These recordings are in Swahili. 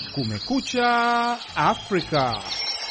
Kumekucha Afrika.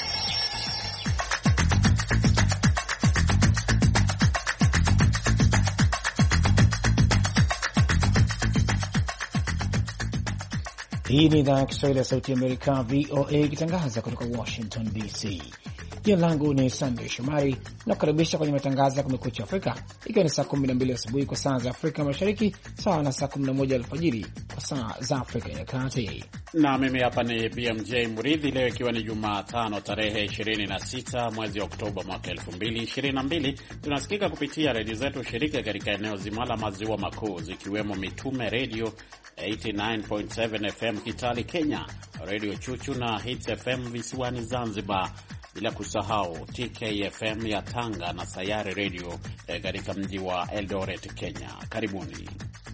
Hii ni idhaa ya Kiswahili ya Sauti ya Amerika, VOA, ikitangaza kutoka Washington DC. Jina langu ni Sunday Shomari na kukaribisha kwenye matangazo ya Kumekucha Afrika, ikiwa ni saa 12 asubuhi kwa saa za Afrika Mashariki, sawa na saa 11 alfajiri kwa saa za Afrika ya Kati. Na mimi hapa ni BMJ Muridhi, leo ikiwa ni Jumatano tarehe 26 mwezi Oktoba mwaka 2022. Tunasikika kupitia redio zetu shirika katika eneo zima la maziwa makuu, zikiwemo Mitume Radio 89.7 FM Kitale Kenya, Radio Chuchu na Hits FM visiwani Zanzibar, bila kusahau TKFM ya Tanga na Sayari Radio katika mji wa Eldoret, Kenya. Karibuni.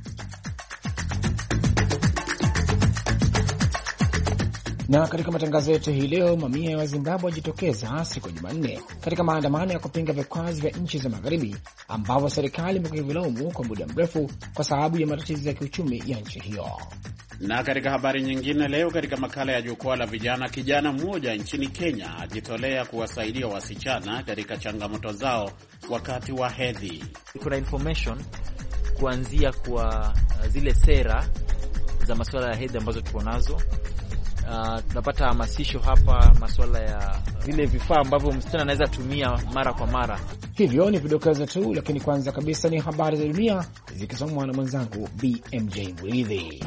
Na katika matangazo yetu hii leo, mamia ya Wazimbabwe wajitokeza siku ya Jumanne katika maandamano ya kupinga vikwazo vya nchi za magharibi ambavyo serikali imekuwa ikilaumu kwa muda mrefu kwa sababu ya matatizo ya kiuchumi ya nchi hiyo. Na katika habari nyingine leo, katika makala ya jukwaa la vijana, kijana mmoja nchini Kenya ajitolea kuwasaidia wasichana katika changamoto zao wakati wa hedhi. Kuna information kuanzia kwa zile sera za masuala ya hedhi ambazo tuko nazo. Tunapata hamasisho hapa masuala ya vile vifaa ambavyo msichana anaweza tumia mara kwa mara. Hivyo ni vidokezo tu, lakini kwanza kabisa ni habari za dunia zikisomwa na mwenzangu BMJ Muridhi.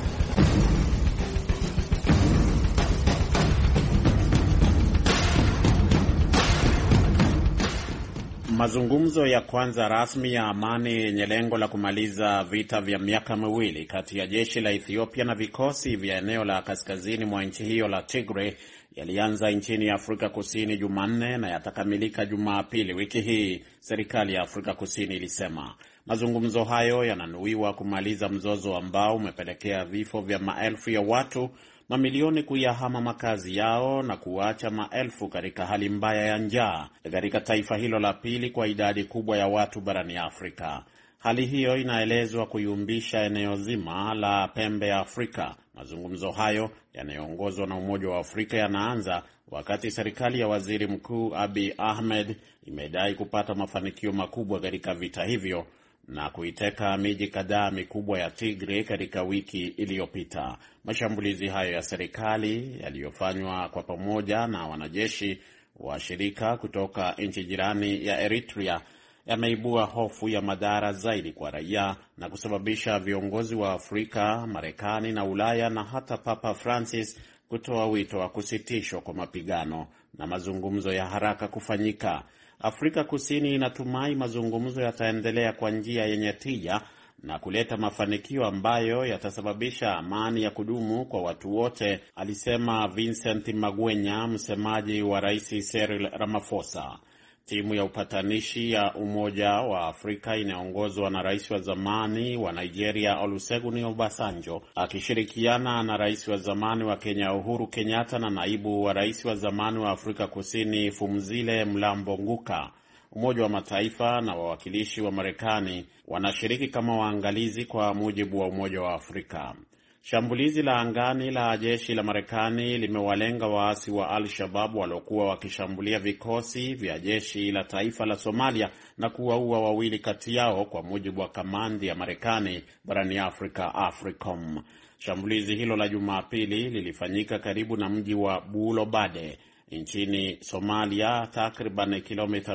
Mazungumzo ya kwanza rasmi ya amani yenye lengo la kumaliza vita vya miaka miwili kati ya jeshi la Ethiopia na vikosi vya eneo la kaskazini mwa nchi hiyo la Tigray yalianza nchini Afrika Kusini Jumanne na yatakamilika Jumapili wiki hii, serikali ya Afrika Kusini ilisema. Mazungumzo hayo yananuiwa kumaliza mzozo ambao umepelekea vifo vya maelfu ya watu, mamilioni kuyahama makazi yao na kuacha maelfu katika hali mbaya ya njaa katika taifa hilo la pili kwa idadi kubwa ya watu barani Afrika. Hali hiyo inaelezwa kuyumbisha eneo zima la pembe ya Afrika. Mazungumzo hayo yanayoongozwa na Umoja wa Afrika yanaanza wakati serikali ya Waziri Mkuu Abiy Ahmed imedai kupata mafanikio makubwa katika vita hivyo na kuiteka miji kadhaa mikubwa ya Tigray katika wiki iliyopita. Mashambulizi hayo ya serikali yaliyofanywa kwa pamoja na wanajeshi wa shirika kutoka nchi jirani ya Eritrea yameibua hofu ya madhara zaidi kwa raia na kusababisha viongozi wa Afrika, Marekani na Ulaya na hata Papa Francis kutoa wito wa kusitishwa kwa mapigano na mazungumzo ya haraka kufanyika. Afrika Kusini inatumai mazungumzo yataendelea kwa njia yenye tija na kuleta mafanikio ambayo yatasababisha amani ya kudumu kwa watu wote, alisema Vincent Magwenya, msemaji wa Rais Cyril Ramaphosa. Timu ya upatanishi ya Umoja wa Afrika inaongozwa na rais wa zamani wa Nigeria Olusegun Obasanjo akishirikiana na rais wa zamani wa Kenya Uhuru Kenyatta na naibu wa rais wa zamani wa Afrika Kusini Phumzile Mlambo Nguka. Umoja wa Mataifa na wawakilishi wa Marekani wanashiriki kama waangalizi kwa mujibu wa Umoja wa Afrika. Shambulizi la angani la jeshi la Marekani limewalenga waasi wa Al-Shabaab waliokuwa wakishambulia vikosi vya jeshi la taifa la Somalia na kuwaua wawili kati yao, kwa mujibu wa kamandi ya Marekani barani Afrika, AFRICOM. Shambulizi hilo la Jumapili lilifanyika karibu na mji wa Bulobade nchini Somalia, takriban kilomita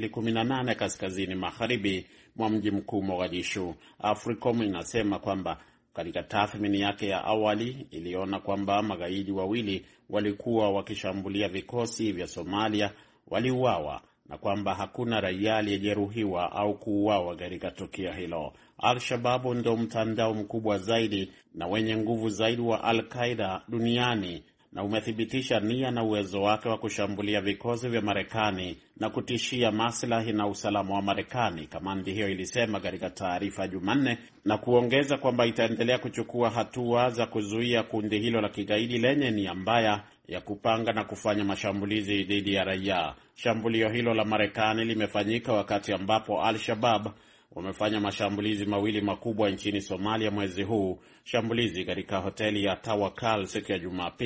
218 kaskazini magharibi mwa mji mkuu Mogadishu. AFRICOM inasema kwamba katika tathmini yake ya awali iliona kwamba magaidi wawili walikuwa wakishambulia vikosi vya Somalia waliuawa na kwamba hakuna raia aliyejeruhiwa au kuuawa katika tukio hilo. Al-Shabaab ndio mtandao mkubwa zaidi na wenye nguvu zaidi wa Al-Qaeda duniani na umethibitisha nia na uwezo wake wa kushambulia vikosi vya Marekani na kutishia maslahi na usalama wa Marekani, kamandi hiyo ilisema katika taarifa Jumanne, na kuongeza kwamba itaendelea kuchukua hatua za kuzuia kundi hilo la kigaidi lenye nia mbaya ya kupanga na kufanya mashambulizi dhidi ya raia. Shambulio hilo la Marekani limefanyika wakati ambapo Al-Shabaab wamefanya mashambulizi mawili makubwa nchini Somalia mwezi huu, shambulizi katika hoteli ya Tawakal siku ya Jumapili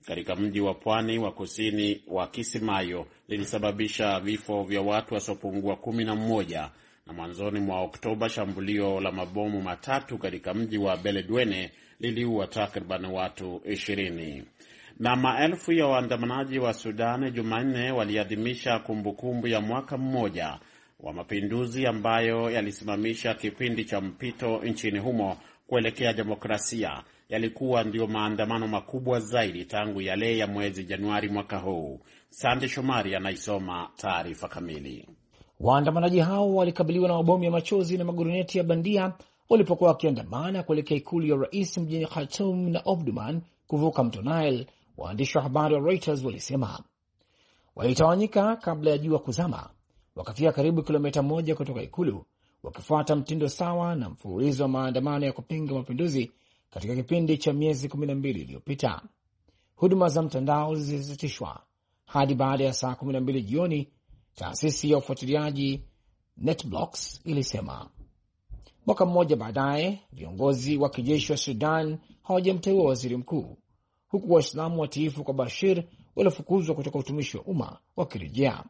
katika mji wa pwani wa kusini wa Kismayo lilisababisha vifo vya watu wasiopungua 11, na mwanzoni mwa Oktoba shambulio la mabomu matatu katika mji wa Beledweyne liliua takriban watu 20. Na maelfu ya waandamanaji wa Sudan Jumanne waliadhimisha kumbukumbu ya mwaka mmoja wa mapinduzi ambayo yalisimamisha kipindi cha mpito nchini humo kuelekea demokrasia. Yalikuwa ndio maandamano makubwa zaidi tangu yale ya mwezi Januari mwaka huu. Sande Shomari anaisoma taarifa kamili. Waandamanaji hao walikabiliwa na mabomu ya machozi na maguruneti ya bandia walipokuwa wakiandamana kuelekea ikulu ya rais mjini Khartoum na Omdurman kuvuka mto Nile. Waandishi wa habari wa Reuters walisema walitawanyika kabla ya jua kuzama, wakafika karibu kilomita 1 kutoka ikulu, wakifuata mtindo sawa na mfululizo wa maandamano ya kupinga mapinduzi katika kipindi cha miezi 12 iliyopita. Huduma za mtandao zilisitishwa hadi baada ya saa 12 jioni, taasisi ya ufuatiliaji NetBlocks ilisema. Mwaka mmoja baadaye, viongozi wa kijeshi wa Sudan hawajamteua waziri mkuu, huku Waislamu watiifu kwa Bashir walifukuzwa kutoka utumishi wa umma wakirejea.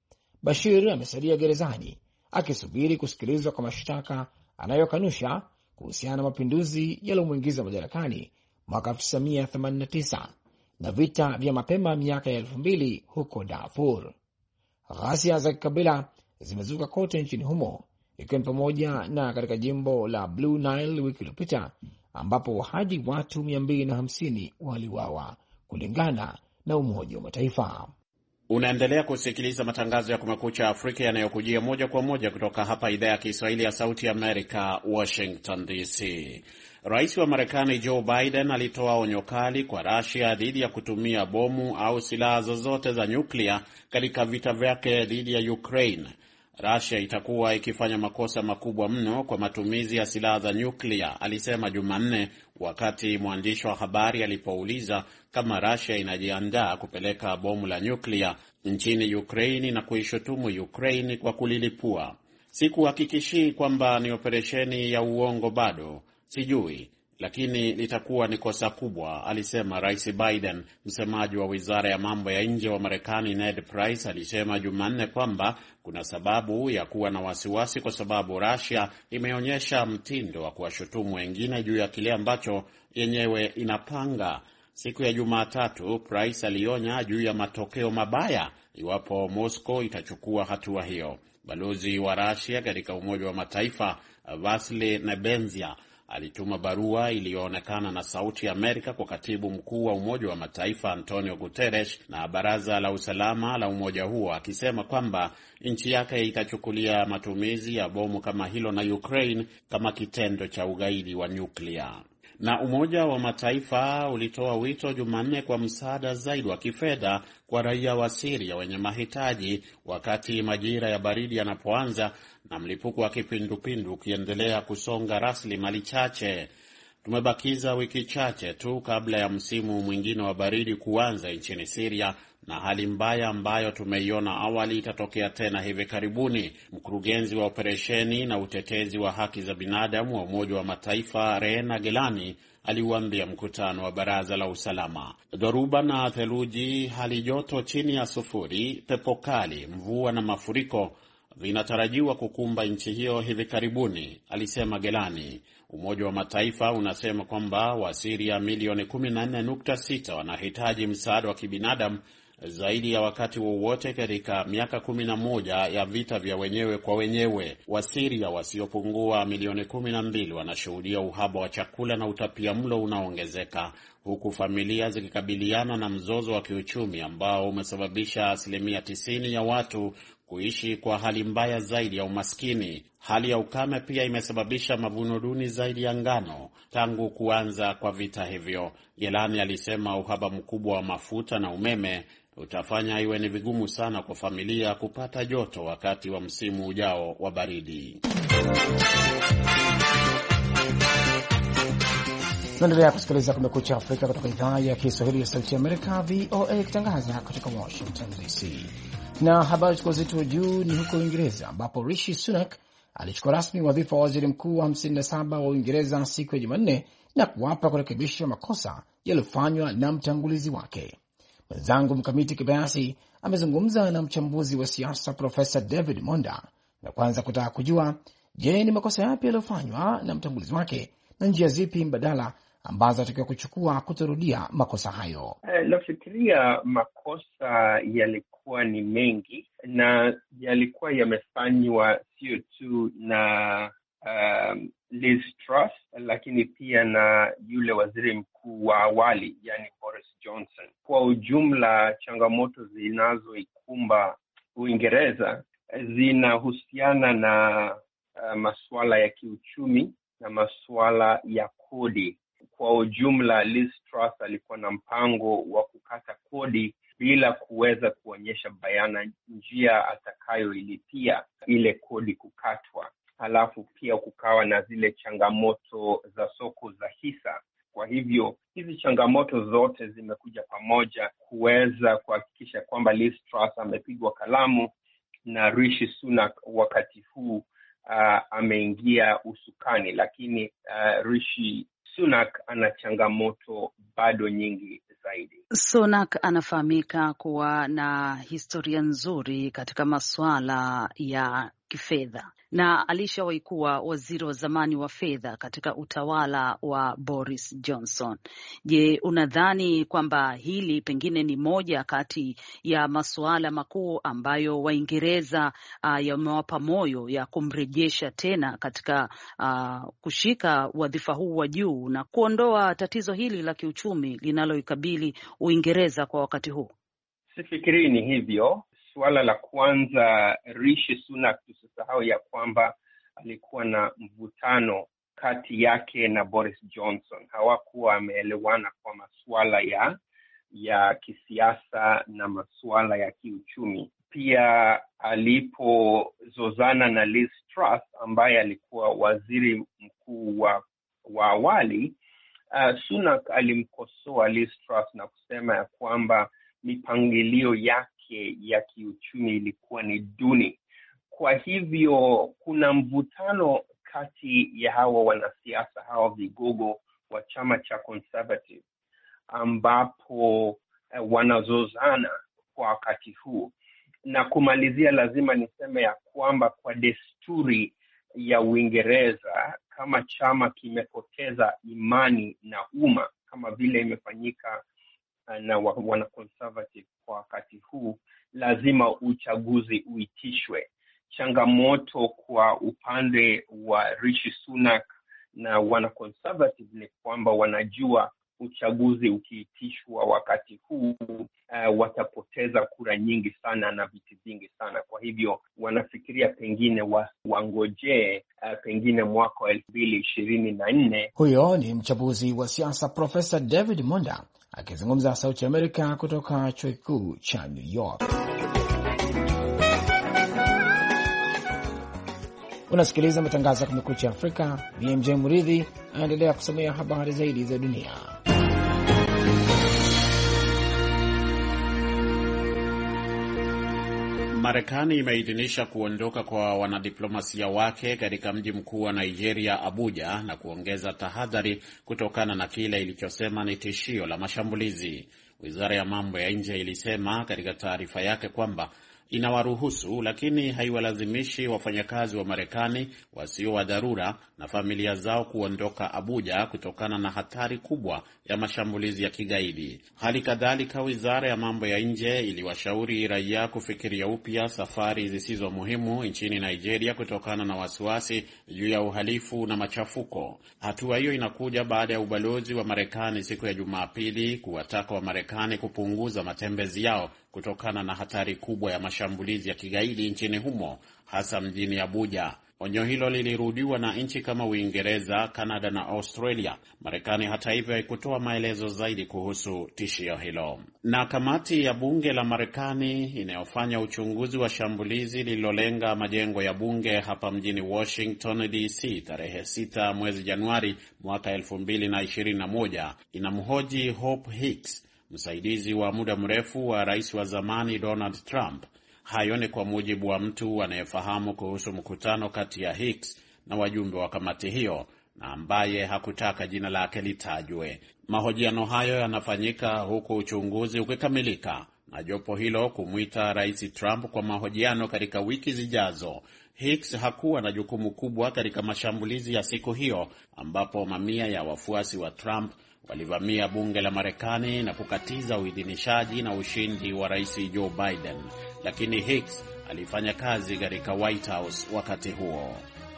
Bashir amesalia gerezani akisubiri kusikilizwa kwa mashtaka anayokanusha kuhusiana na mapinduzi yaliyomwingiza madarakani mwaka 1989 na vita vya mapema miaka ya 2000 huko Darfur. Ghasia za kikabila zimezuka kote nchini humo, ikiwa ni pamoja na katika jimbo la Blue Nile wiki iliyopita ambapo hadi watu 250 waliuawa kulingana na Umoja wa Mataifa. Unaendelea kusikiliza matangazo ya Kumekucha Afrika yanayokujia moja kwa moja kutoka hapa idhaa ya Kiswahili ya Sauti Amerika, Washington DC. Rais wa Marekani Joe Biden alitoa onyo kali kwa Russia dhidi ya kutumia bomu au silaha zozote za nyuklia katika vita vyake dhidi ya Ukraine. Russia itakuwa ikifanya makosa makubwa mno kwa matumizi ya silaha za nyuklia, alisema Jumanne wakati mwandishi wa habari alipouliza kama Russia inajiandaa kupeleka bomu la nyuklia nchini Ukraine na kuishutumu Ukraine kwa kulilipua. Sikuhakikishii kwamba ni operesheni ya uongo bado, sijui, lakini litakuwa ni kosa kubwa, alisema Rais Biden. Msemaji wa wizara ya mambo ya nje wa Marekani Ned Price alisema Jumanne kwamba kuna sababu ya kuwa na wasiwasi kwa sababu Russia imeonyesha mtindo wa kuwashutumu wengine juu ya kile ambacho yenyewe inapanga. Siku ya Jumatatu, Price alionya juu ya matokeo mabaya iwapo Moscow itachukua hatua hiyo. Balozi wa Russia katika Umoja wa Mataifa Vasily Nebenzia alituma barua iliyoonekana na Sauti ya Amerika kwa katibu mkuu wa Umoja wa Mataifa Antonio Guterres na Baraza la Usalama la umoja huo, akisema kwamba nchi yake itachukulia matumizi ya bomu kama hilo na Ukraine kama kitendo cha ugaidi wa nyuklia. Na Umoja wa Mataifa ulitoa wito Jumanne kwa msaada zaidi wa kifedha kwa raia wa Syria wenye mahitaji wakati majira ya baridi yanapoanza na mlipuko wa kipindupindu ukiendelea kusonga rasilimali chache. Tumebakiza wiki chache tu kabla ya msimu mwingine wa baridi kuanza nchini Syria, na hali mbaya ambayo tumeiona awali itatokea tena hivi karibuni. Mkurugenzi wa operesheni na utetezi wa haki za binadamu wa Umoja wa Mataifa Rehena Gelani aliuambia mkutano wa Baraza la Usalama. Dhoruba na theluji, hali joto chini ya sufuri, pepo kali, mvua na mafuriko vinatarajiwa kukumba nchi hiyo hivi karibuni, alisema Gelani. Umoja wa Mataifa unasema kwamba Wasiria milioni 14.6 wanahitaji msaada wa kibinadamu zaidi ya wakati wowote katika miaka 11 ya vita vya wenyewe kwa wenyewe. Wasiria wasiopungua milioni 12 wanashuhudia uhaba wa chakula na utapiamlo unaoongezeka, huku familia zikikabiliana na mzozo wa kiuchumi ambao umesababisha 90% ya watu kuishi kwa hali mbaya zaidi ya umaskini. Hali ya ukame pia imesababisha mavuno duni zaidi ya ngano tangu kuanza kwa vita hivyo. Gelani alisema uhaba mkubwa wa mafuta na umeme utafanya iwe ni vigumu sana kwa familia kupata joto wakati wa msimu ujao wa baridi. Tunaendelea kusikiliza Kumekucha Afrika kutoka idhaa ya Kiswahili ya Sauti ya Amerika, VOA, ikitangaza kutoka Washington DC. Na habari chukua zetu juu ni huko Uingereza, ambapo Rishi Sunak alichukua rasmi wadhifa wa waziri mkuu wa 57 wa Uingereza siku ya Jumanne na kuwapa kurekebisha makosa yaliyofanywa na mtangulizi wake. Mwenzangu Mkamiti Kibayasi amezungumza na mchambuzi wa siasa Profesa David Monda na kwanza kutaka kujua, je, ni makosa yapi yaliyofanywa na mtangulizi wake na njia zipi mbadala ambazo atakiwa kuchukua kutorudia makosa hayo. Nafikiria makosa yalikuwa ni mengi na yalikuwa yamefanywa sio tu na Liz Truss, lakini pia na yule waziri mkuu wa awali, yani Boris Johnson. Kwa ujumla, changamoto zinazoikumba Uingereza zinahusiana na masuala ya kiuchumi na masuala ya kodi. Kwa ujumla, Liz Truss alikuwa na mpango wa kukata kodi bila kuweza kuonyesha bayana njia atakayoilipia ile kodi kukatwa. Halafu pia kukawa na zile changamoto za soko za hisa. Kwa hivyo hizi changamoto zote zimekuja pamoja kuweza kuhakikisha kwamba Liz Truss amepigwa kalamu na Rishi Sunak wakati huu ameingia usukani, lakini Rishi Sunak ana changamoto bado nyingi zaidi. Sunak anafahamika kuwa na historia nzuri katika masuala ya kifedha na alishawahi kuwa waziri wa zamani wa fedha katika utawala wa Boris Johnson. Je, unadhani kwamba hili pengine ni moja kati ya masuala makuu ambayo Waingereza yamewapa moyo ya kumrejesha tena katika kushika wadhifa huu wa juu na kuondoa tatizo hili la kiuchumi linaloikabili Uingereza kwa wakati huu? Sifikiri ni hivyo. Suala la kwanza, Rishi Sunak, tusisahau ya kwamba alikuwa na mvutano kati yake na Boris Johnson. Hawakuwa wameelewana kwa masuala ya kisiasa na masuala ya kiuchumi. Pia alipozozana na Liz Truss ambaye alikuwa waziri mkuu wa awali, Sunak alimkosoa Liz Truss na kusema ya kwamba mipangilio yake ya kiuchumi ilikuwa ni duni. Kwa hivyo kuna mvutano kati ya hawa wanasiasa, hawa vigogo wa chama cha Conservative, ambapo wanazozana kwa wakati huu. Na kumalizia, lazima niseme ya kwamba kwa desturi ya Uingereza, kama chama kimepoteza imani na umma kama vile imefanyika na wana Conservative kwa wakati huu, lazima uchaguzi uitishwe. Changamoto kwa upande wa Rishi Sunak na wana Conservative ni kwamba wanajua uchaguzi ukiitishwa wakati huu watapoteza kura nyingi sana na viti vingi sana. Kwa hivyo wanafikiria pengine wangojee pengine mwaka wa 2024. Huyo ni mchambuzi wa siasa Profesa David Monda akizungumza Sauti Amerika kutoka chuo kikuu cha New York. Unasikiliza matangazo ya Kumekucha Afrika. BMJ Muridhi anaendelea kusomea habari zaidi za dunia. Marekani imeidhinisha kuondoka kwa wanadiplomasia wake katika mji mkuu wa Nigeria, Abuja, na kuongeza tahadhari kutokana na kile ilichosema ni tishio la mashambulizi. Wizara ya mambo ya nje ilisema katika taarifa yake kwamba inawaruhusu lakini haiwalazimishi wafanyakazi wa Marekani wasio wa dharura na familia zao kuondoka Abuja kutokana na hatari kubwa ya mashambulizi ya kigaidi. Hali kadhalika, wizara ya mambo ya nje iliwashauri raia kufikiria upya safari zisizo muhimu nchini Nigeria kutokana na wasiwasi juu ya uhalifu na machafuko. Hatua hiyo inakuja baada ya ubalozi wa Marekani siku ya Jumapili kuwataka wa Marekani kupunguza matembezi yao kutokana na hatari kubwa ya mashambulizi ya kigaidi nchini humo, hasa mjini Abuja. Onyo hilo lilirudiwa na nchi kama Uingereza, Kanada na Australia. Marekani hata hivyo haikutoa maelezo zaidi kuhusu tishio hilo. Na kamati ya bunge la Marekani inayofanya uchunguzi wa shambulizi lililolenga majengo ya bunge hapa mjini Washington DC tarehe 6 mwezi Januari mwaka 2021 inamhoji Hope Hicks, msaidizi wa muda mrefu wa rais wa zamani Donald Trump. Hayo ni kwa mujibu wa mtu anayefahamu kuhusu mkutano kati ya Hicks na wajumbe wa kamati hiyo, na ambaye hakutaka jina lake litajwe. Mahojiano hayo yanafanyika huku uchunguzi ukikamilika na jopo hilo kumwita Rais Trump kwa mahojiano katika wiki zijazo. Hicks hakuwa na jukumu kubwa katika mashambulizi ya siku hiyo ambapo mamia ya wafuasi wa Trump walivamia bunge la Marekani na kukatiza uidhinishaji na ushindi wa Rais Joe Biden. Lakini Hicks alifanya kazi katika White House wakati huo.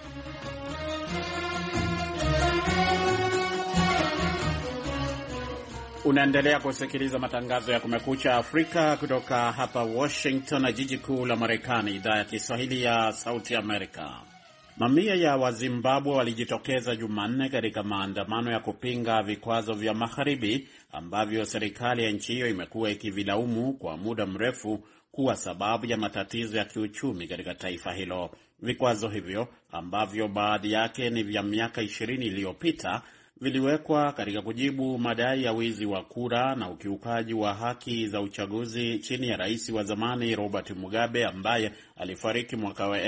Unaendelea kusikiliza matangazo ya Kumekucha Afrika kutoka hapa Washington, jiji kuu la Marekani, idhaa ya Kiswahili ya Sauti Amerika. Mamia ya Wazimbabwe walijitokeza Jumanne katika maandamano ya kupinga vikwazo vya magharibi ambavyo serikali ya nchi hiyo imekuwa ikivilaumu kwa muda mrefu kuwa sababu ya matatizo ya kiuchumi katika taifa hilo. Vikwazo hivyo ambavyo baadhi yake ni vya miaka 20 iliyopita viliwekwa katika kujibu madai ya wizi wa kura na ukiukaji wa haki za uchaguzi chini ya rais wa zamani Robert Mugabe ambaye alifariki mwaka wa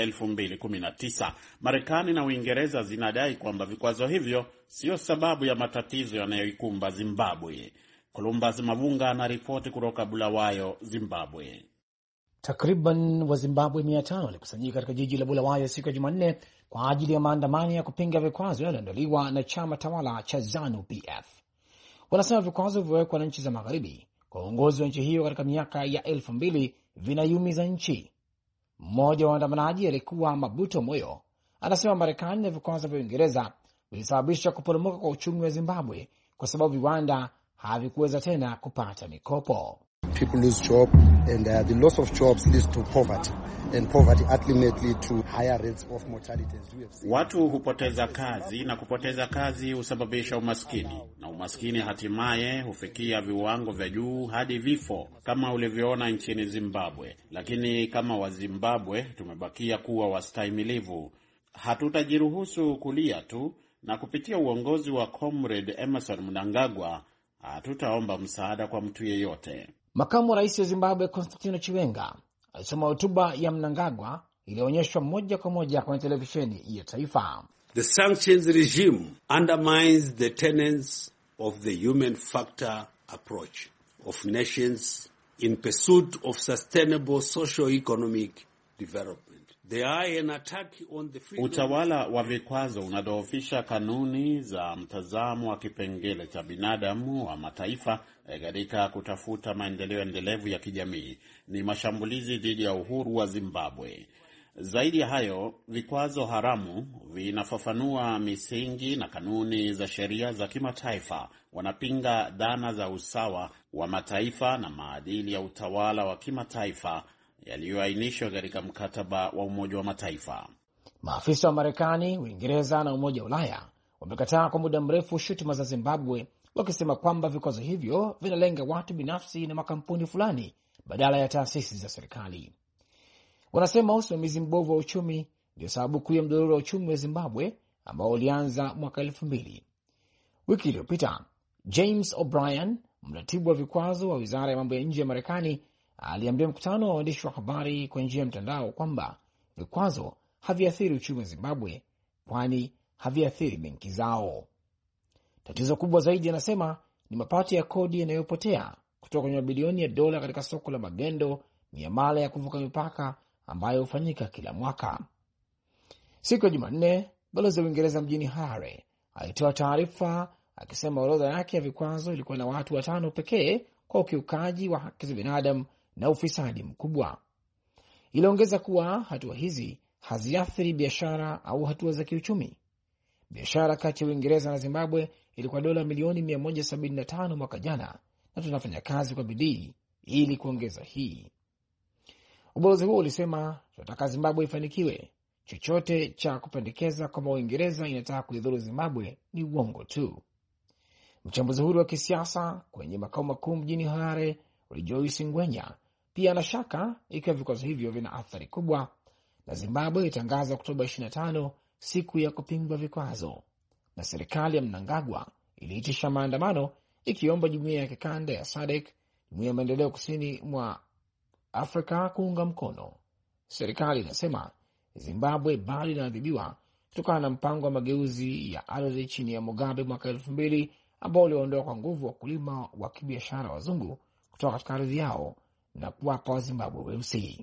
2019. Marekani na Uingereza zinadai kwamba vikwazo hivyo sio sababu ya matatizo yanayoikumba Zimbabwe. Columbus Mavunga anaripoti kutoka Bulawayo, Zimbabwe. Takriban Wazimbabwe 500 walikusanyika katika jiji la Bulawayo siku ya Jumanne kwa ajili ya maandamano ya kupinga vikwazo yaliyoandaliwa na chama tawala cha ZANU-PF. Wanasema vikwazo vilivyowekwa na nchi za magharibi kwa uongozi wa nchi hiyo katika miaka ya 2000 vinaiumiza nchi. Mmoja wa waandamanaji alikuwa Mabuto Moyo anasema Marekani na vikwazo vya Uingereza vilisababisha kuporomoka kwa uchumi wa Zimbabwe kwa sababu viwanda havikuweza tena kupata mikopo. People lose job and the loss of jobs leads to poverty and poverty ultimately to higher rates of mortality. Watu hupoteza kazi na kupoteza kazi husababisha umaskini na umaskini hatimaye hufikia viwango vya juu hadi vifo kama ulivyoona nchini Zimbabwe. Lakini kama Wazimbabwe tumebakia kuwa wastahimilivu. Hatutajiruhusu kulia tu, na kupitia uongozi wa Comrade Emerson Mnangagwa hatutaomba msaada kwa mtu yeyote. Makamu wa rais wa Zimbabwe Constantino Chiwenga alisoma hotuba ya Mnangagwa iliyoonyeshwa moja kwa moja kwenye televisheni ya taifa. The sanctions regime undermines the tenets of the human factor approach of nations in pursuit of sustainable socio-economic development. Utawala wa vikwazo unadhoofisha kanuni za mtazamo wa kipengele cha binadamu wa mataifa katika kutafuta maendeleo endelevu ya kijamii. Ni mashambulizi dhidi ya uhuru wa Zimbabwe. Zaidi ya hayo, vikwazo haramu vinafafanua misingi na kanuni za sheria za kimataifa. Wanapinga dhana za usawa wa mataifa na maadili ya utawala wa kimataifa yaliyoainishwa katika mkataba wa Umoja wa Mataifa. Maafisa wa Marekani, Uingereza na Umoja wa Ulaya wamekataa kwa muda mrefu shutuma za Zimbabwe, wakisema kwamba vikwazo hivyo vinalenga watu binafsi na makampuni fulani badala ya taasisi za serikali. Wanasema usimamizi mbovu wa uchumi ndio sababu kuu ya mdororo wa uchumi wa Zimbabwe ambao ulianza mwaka 2000. Wiki iliyopita, James O'Brien, mratibu wa vikwazo wa Wizara ya Mambo ya Nje ya Marekani, aliambia mkutano wa waandishi wa habari kwa njia ya mtandao kwamba vikwazo haviathiri uchumi wa Zimbabwe kwani haviathiri benki zao. Tatizo kubwa zaidi, anasema, ni mapato ya kodi yanayopotea kutoka kwenye mabilioni ya dola katika soko la magendo, miamala ya kuvuka mipaka ambayo hufanyika kila mwaka. Siku ya Jumanne, balozi wa Uingereza mjini Harare alitoa taarifa akisema orodha yake ya vikwazo ilikuwa na watu 5 pekee kwa ukiukaji wa haki za binadamu na ufisadi mkubwa. Iliongeza kuwa hatua hizi haziathiri biashara au hatua za kiuchumi. Biashara kati ya Uingereza na Zimbabwe ilikuwa dola milioni 175 mwaka jana, na tunafanya kazi kwa bidii ili kuongeza hii. Ubalozi huo ulisema, tunataka Zimbabwe ifanikiwe. Chochote cha kupendekeza kwamba Uingereza inataka kuidhuru Zimbabwe ni uongo tu. Mchambuzi huru wa kisiasa kwenye makao makuu mjini Harare, Rejoice Ngwenya, pia anashaka ikiwa vikwazo hivyo vina athari kubwa, na Zimbabwe itangaza Oktoba 25 siku ya kupingwa vikwazo, na serikali ya Mnangagwa iliitisha maandamano ikiomba jumuiya ya kikanda ya SADC, jumuiya ya maendeleo kusini mwa Afrika, kuunga mkono. Serikali inasema Zimbabwe bado inaadhibiwa kutokana na mpango wa mageuzi ya ardhi chini ya Mugabe mwaka 2000 ambao uliondoa kwa nguvu wakulima wa kibiashara wazungu kutoka katika ardhi yao na kuwapa Wazimbabwe weusi.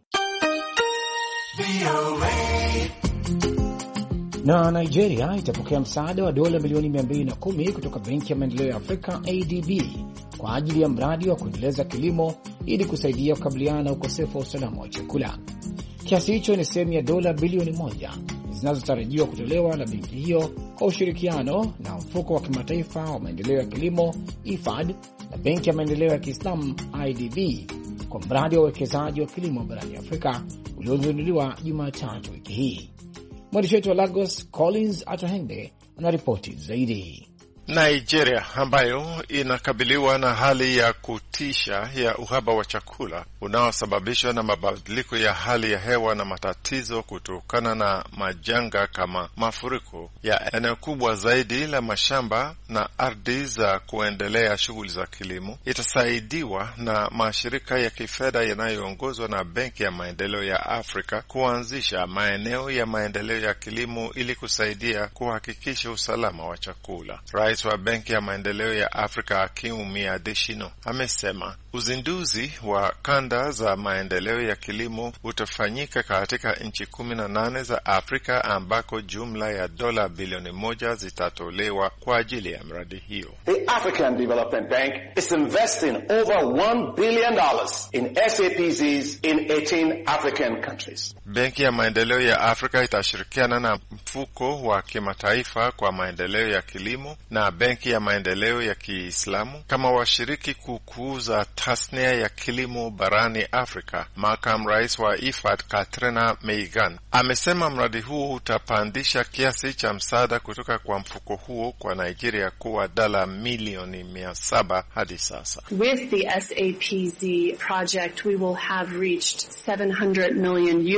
Na Nigeria itapokea msaada wa dola milioni 210 kutoka Benki ya Maendeleo ya Afrika ADB kwa ajili ya mradi wa kuendeleza kilimo ili kusaidia kukabiliana na ukosefu wa usalama wa chakula. Kiasi hicho ni sehemu ya dola bilioni 1 zinazotarajiwa kutolewa na benki hiyo kwa ushirikiano na mfuko wa kimataifa wa maendeleo ya kilimo IFAD na Benki ya Maendeleo ya Kiislamu IDB kwa mradi wa uwekezaji wa kilimo barani Afrika uliozinduliwa Jumatatu wiki hii. Mwandishi wetu wa Lagos Collins Atohengbe anaripoti zaidi. Nigeria ambayo inakabiliwa na hali ya kutisha ya uhaba wa chakula unaosababishwa na mabadiliko ya hali ya hewa na matatizo kutokana na majanga kama mafuriko ya eneo kubwa zaidi la mashamba na ardhi za kuendelea shughuli za kilimo, itasaidiwa na mashirika ya kifedha yanayoongozwa na Benki ya Maendeleo ya Afrika kuanzisha maeneo ya maendeleo ya kilimo ili kusaidia kuhakikisha usalama wa chakula. Rais wa Benki ya Maendeleo ya Afrika Akinwumi Adesina amesema uzinduzi wa kanda za maendeleo ya kilimo utafanyika katika nchi 18 za Afrika ambako jumla ya dola bilioni 1 zitatolewa kwa ajili ya mradi hiyo. The African Development Bank is investing over $1 billion in SAPZs in 18 African countries. Benki ya Maendeleo ya Afrika itashirikiana na mfuko wa kimataifa kwa maendeleo ya kilimo na Benki ya Maendeleo ya Kiislamu kama washiriki kukuza tasnia ya kilimo barani Afrika. Makamu Rais wa IFAD Katrina Meigan amesema mradi huo utapandisha kiasi cha msaada kutoka kwa mfuko huo kwa Nigeria kuwa dola milioni 700 hadi sasa. With the SAPZ project, we will have reached $700 million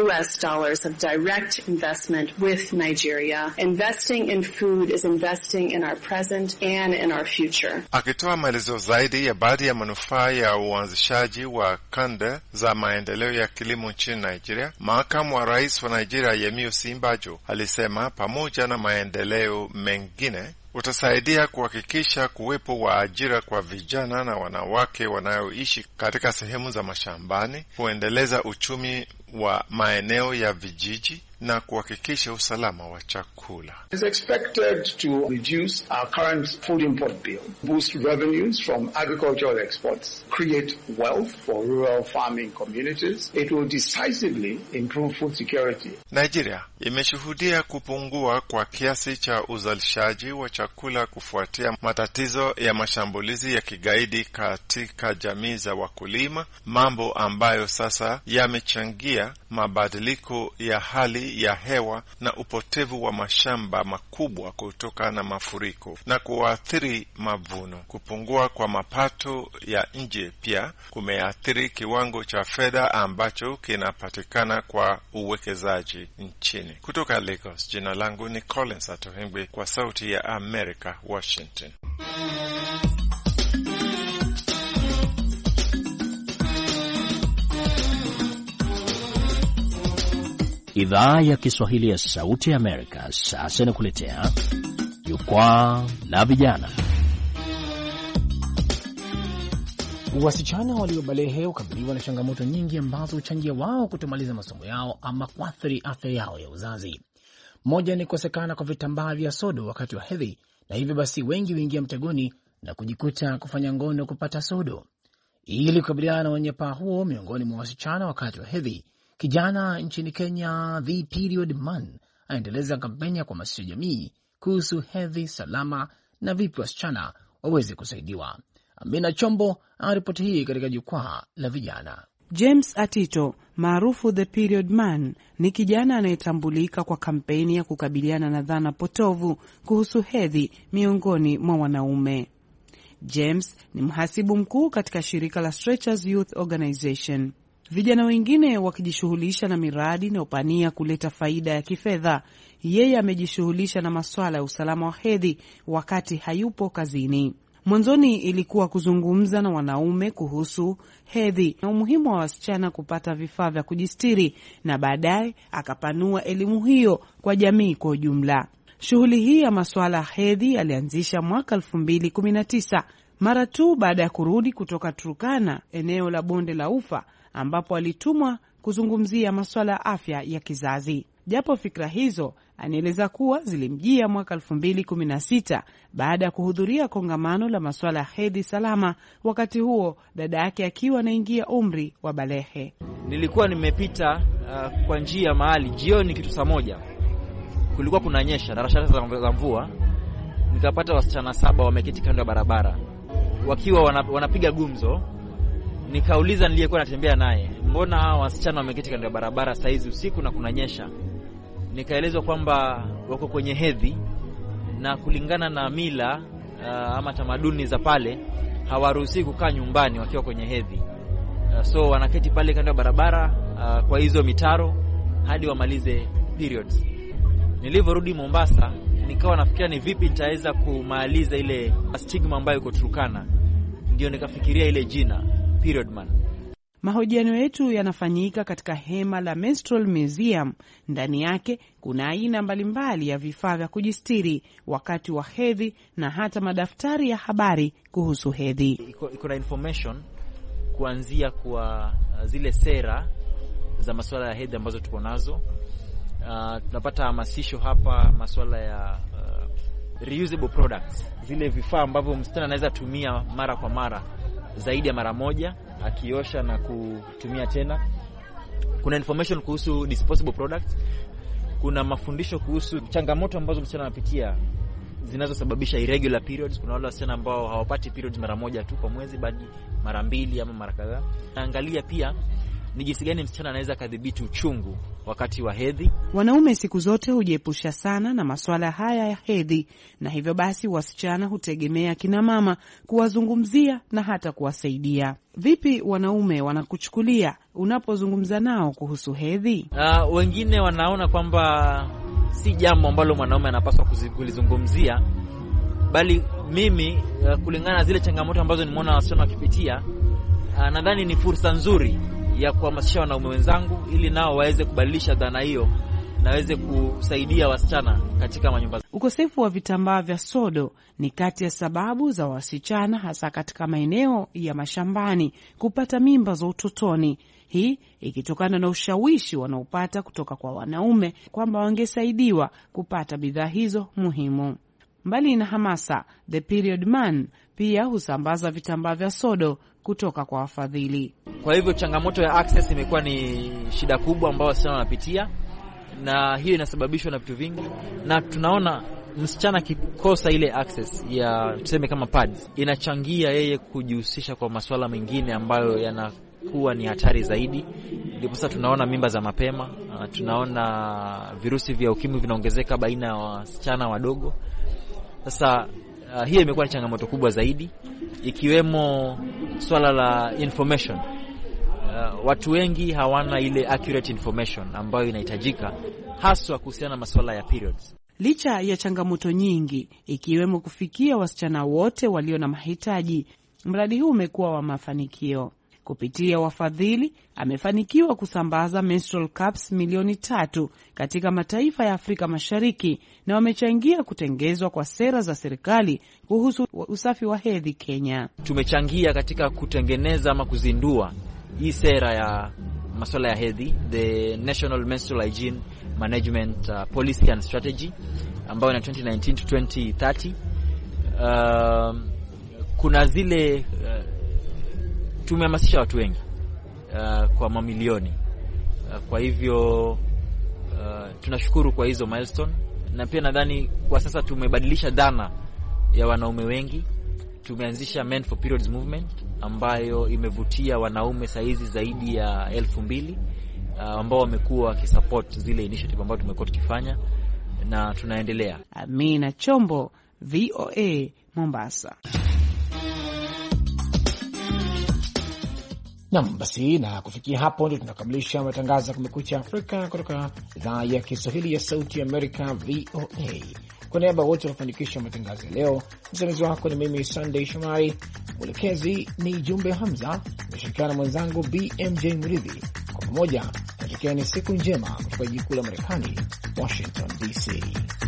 of direct investment with Nigeria. Investing in food is investing in our present and in our future. Akitoa maelezo zaidi ya baadhi ya manufaa ya uanzishaji wa kanda za maendeleo ya kilimo nchini Nigeria, makamu wa rais wa Nigeria Yemi Osinbajo alisema pamoja na maendeleo mengine utasaidia kuhakikisha kuwepo wa ajira kwa vijana na wanawake wanaoishi katika sehemu za mashambani, kuendeleza uchumi wa maeneo ya vijiji na kuhakikisha usalama wa chakula. It is expected to reduce our current food import bill, boost revenues from agricultural exports, create wealth for rural farming communities. It will decisively improve food security. Nigeria imeshuhudia kupungua kwa kiasi cha uzalishaji wa chakula kufuatia matatizo ya mashambulizi ya kigaidi katika jamii za wakulima, mambo ambayo sasa yamechangia mabadiliko ya hali ya hewa na upotevu wa mashamba makubwa kutokana na mafuriko na kuathiri mavuno. Kupungua kwa mapato ya nje pia kumeathiri kiwango cha fedha ambacho kinapatikana kwa uwekezaji nchini. Kutoka Lagos, jina langu ni Collins Atohengbe kwa Sauti ya Amerika, Washington. Idhaa ya Kiswahili ya Sauti ya Amerika sasa inakuletea Jukwaa la Vijana. Wasichana waliobalehe hukabiliwa na changamoto nyingi ambazo huchangia wao kutomaliza masomo yao ama kuathiri afya yao ya uzazi. Moja ni kukosekana kwa vitambaa vya sodo wakati wa hedhi, na hivyo basi wengi huingia mtegoni na kujikuta kufanya ngono kupata sodo. Ili kukabiliana na unyanyapaa huo miongoni mwa wasichana wakati wa hedhi, kijana nchini Kenya The Period Man anaendeleza kampeni ya kuhamasisha jamii kuhusu hedhi salama na vipi wasichana waweze kusaidiwa. Amina Chombo anaripoti hii katika Jukwaa la Vijana. James Atito maarufu The Period Man ni kijana anayetambulika kwa kampeni ya kukabiliana na dhana potovu kuhusu hedhi miongoni mwa wanaume. James ni mhasibu mkuu katika shirika la Stretchers Youth Organization. Vijana wengine wakijishughulisha na miradi na upania kuleta faida ya kifedha, yeye amejishughulisha na masuala ya usalama wa hedhi wakati hayupo kazini. Mwanzoni ilikuwa kuzungumza na wanaume kuhusu hedhi na umuhimu wa wasichana kupata vifaa vya kujistiri, na baadaye akapanua elimu hiyo kwa jamii kwa ujumla. Shughuli hii ya masuala ya hedhi alianzisha mwaka 2019 mara tu baada ya kurudi kutoka Turkana, eneo la Bonde la Ufa, ambapo alitumwa kuzungumzia masuala ya afya ya kizazi. Japo fikra hizo anaeleza kuwa zilimjia mwaka 2016 baada ya kuhudhuria kongamano la masuala ya hedhi salama, wakati huo dada yake akiwa anaingia umri wa balehe. Nilikuwa nimepita kwa njia mahali jioni kitu saa moja, kulikuwa kunanyesha na rashasha za mvua, nikapata wasichana 7 wameketi kando ya barabara wakiwa wanapiga gumzo. Nikauliza niliyekuwa natembea naye, mbona hao wasichana wameketi kando ya barabara saa hizi usiku na kunanyesha? Nikaelezwa kwamba wako kwenye hedhi, na kulingana na mila ama tamaduni za pale hawaruhusi kukaa nyumbani wakiwa kwenye hedhi. So wanaketi pale kando ya barabara kwa hizo mitaro hadi wamalize periods. Nilivyorudi Mombasa nikawa nafikiria ni vipi nitaweza kumaliza ile stigma ambayo iko Turkana. Ndio nikafikiria ile jina Period Man. Mahojiano yetu yanafanyika katika hema la Menstrual Museum. Ndani yake kuna aina mbalimbali ya vifaa vya kujistiri wakati wa hedhi na hata madaftari ya habari kuhusu hedhi. Iko na information kuanzia kwa zile sera za masuala ya hedhi ambazo tuko nazo. Tunapata hamasisho hapa masuala ya reusable products, zile vifaa ambavyo msichana anaweza tumia mara kwa mara, zaidi ya mara moja, akiosha na kutumia tena. Kuna information kuhusu disposable products. Kuna mafundisho kuhusu changamoto ambazo msichana anapitia zinazosababisha irregular periods. Kuna wale wasichana ambao hawapati periods mara moja tu kwa mwezi, bali mara 2 ama mara kadhaa. Naangalia pia ni jinsi gani msichana anaweza kudhibiti uchungu wakati wa hedhi. Wanaume siku zote hujiepusha sana na masuala haya ya hedhi, na hivyo basi wasichana hutegemea kina mama kuwazungumzia na hata kuwasaidia. Vipi wanaume wanakuchukulia unapozungumza nao kuhusu hedhi? Wengine wanaona kwamba si jambo ambalo mwanaume anapaswa kulizungumzia, bali mimi kulingana na zile changamoto ambazo nimeona wasichana wakipitia, nadhani ni fursa nzuri ya kuhamasisha wanaume wenzangu ili nao waweze kubadilisha dhana hiyo na waweze kusaidia wasichana katika manyumba. Ukosefu wa vitambaa vya sodo ni kati ya sababu za wasichana hasa katika maeneo ya mashambani kupata mimba za utotoni. Hii ikitokana na ushawishi wanaopata kutoka kwa wanaume kwamba wangesaidiwa kupata bidhaa hizo muhimu. Mbali na hamasa, The Period Man pia husambaza vitambaa vya sodo kutoka kwa wafadhili. Kwa hivyo changamoto ya access imekuwa ni shida kubwa ambayo wasichana wanapitia, na hiyo inasababishwa na vitu vingi. Na tunaona msichana kikosa ile access ya tuseme kama pads, inachangia yeye kujihusisha kwa masuala mengine ambayo yanakuwa ni hatari zaidi. Ndipo sasa tunaona mimba za mapema, tunaona virusi vya ukimwi vinaongezeka baina ya wasichana wadogo. Sasa hiyo imekuwa ni changamoto kubwa zaidi, ikiwemo swala la information. Watu wengi hawana ile accurate information ambayo inahitajika haswa kuhusiana na masuala ya periods. Licha ya changamoto nyingi ikiwemo kufikia wasichana wote walio na mahitaji, mradi huu umekuwa wa mafanikio. Kupitia wafadhili amefanikiwa kusambaza menstrual cups milioni 3 katika mataifa ya Afrika Mashariki, na wamechangia kutengezwa kwa sera za serikali kuhusu usafi wa hedhi Kenya. Tumechangia katika kutengeneza ama kuzindua hii sera ya masuala ya hedhi, the National Menstrual Hygiene Management Policy and Strategy, ambayo ni 2019 to 2030. Kuna zile tumehamasisha watu wengi kwa mamilioni. Kwa hivyo tunashukuru kwa hizo milestone, na pia nadhani kwa sasa tumebadilisha dhana ya wanaume wengi. Tumeanzisha Men for Periods Movement ambayo imevutia wanaume saizi zaidi ya 2,000 ambao wamekuwa wakisupport zile initiative ambazo tumekuwa tukifanya, na tunaendelea. Amina Chombo, VOA, Mombasa. Naam, basi na kufikia hapo ndio tunakamilisha matangazo ya Kumekucha Afrika kutoka idhaa ya Kiswahili ya Sauti ya Amerika, VOA. Kwa niaba wote wanafanikisha matangazo ya leo, msimamizi wako ni mimi Sunday Shomari, mwelekezi ni Jumbe Hamza, nimeshirikiana na mwenzangu BMJ Muridhi. Kwa pamoja, natakieni siku njema kutoka jiji kuu la Marekani, Washington DC.